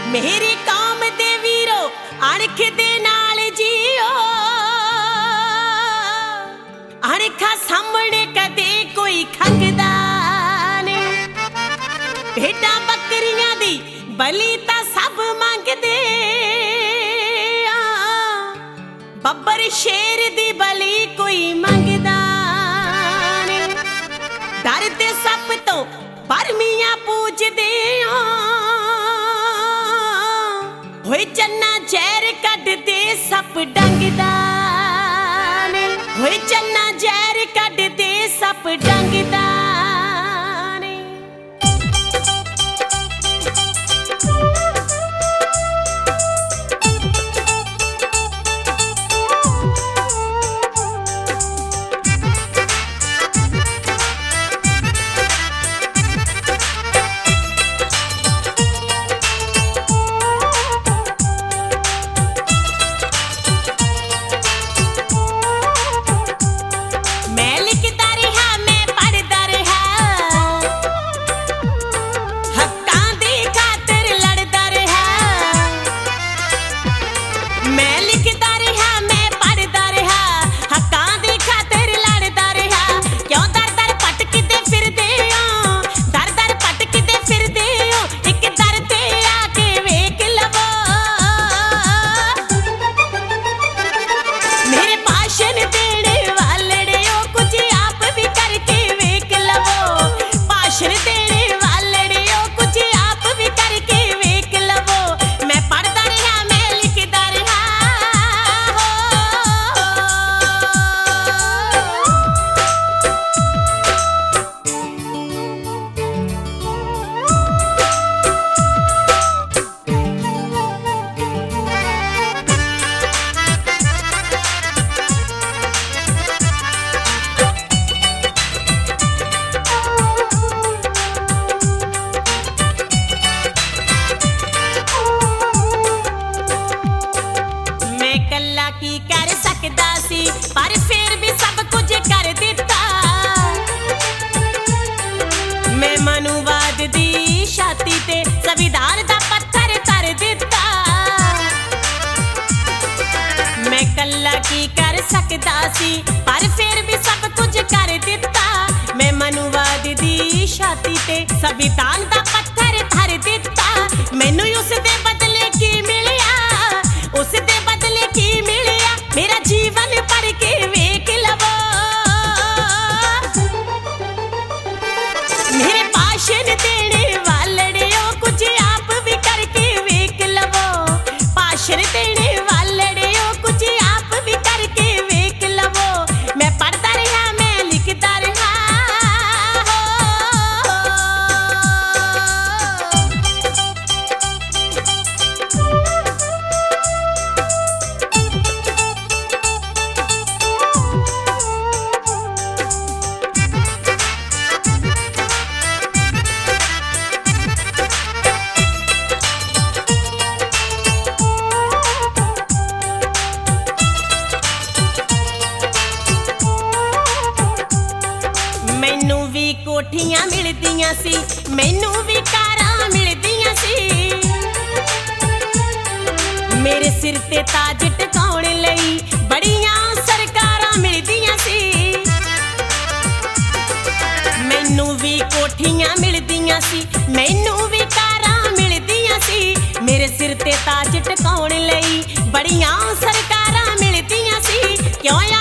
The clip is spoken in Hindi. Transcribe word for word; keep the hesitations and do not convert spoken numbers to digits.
मेरी कौम दे वीरो अणख दे नाल जियो, अणखा सामने कदे कोई खंगदा ने। भेडां बकरियां दी बली तां सब मंगदे, बब्बर शेर दी बली कोई मंगदा ने। डर ते सप तो परमियां पूजदे होए, चन्ना जहर कढदे सप डंगदा ने। होए चन्ना जहर कढदे सप डंगदा ने। की कर सकदा सी पर फिर भी सब कुछ कर दिता। मैं मनुवाद दी छाती ते संविधान दा पत्थर कर दिता। मैं कल्ला की कर सकदा सी पर फिर भी सब कुछ कर दिता। मैं मनुवाद दी छाती ते संविधान दा पत्थर धर दिता। मैनू उस दे बदले की मिलिया, उस दे बदले की मिलिया मेरा जीवन पढ़ के वेख लवो। मेरे भाषण देने वालड़ियों कुछ आप भी करके वेख लवो। भाषण देने वालड़ियों कुछ आप भी करके वेख लवो। मैं पढ़ता रहा, मैं लिखता रहा। मैनू भी कोठियां मिलदियां सी, मैनू भी कारां मिलदियां सी। मेरे सिर ते ताज टकाउण लई बड़ियां सरकारां मिलदियां सी। मैनू भी कोठियां मिलदियां सी, मैनू भी कारां मिलदियां सी। मेरे सिर ते ताज टकाउण लई बड़ियां सरकारां मिलदियां सी। क्यों